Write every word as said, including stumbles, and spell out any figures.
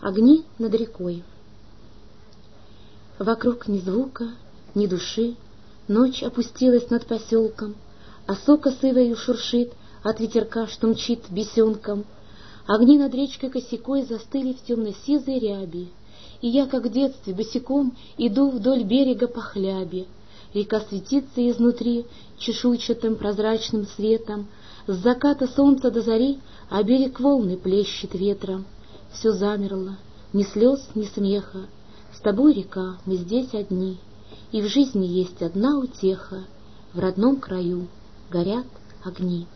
Огни над рекой. Вокруг ни звука, ни души, ночь опустилась над поселком, осока сывою шуршит от ветерка, что мчит бесенком. Огни над речкой косякой застыли в темно-сизой ряби, и я, как в детстве, босиком иду вдоль берега по хлябе. Река светится изнутри чешуйчатым прозрачным светом, с заката солнца до зари, а берег волны плещет ветром. Все замерло, ни слез, ни смеха. С тобой, река, мы здесь одни, и в жизни есть одна утеха: в родном краю горят огни.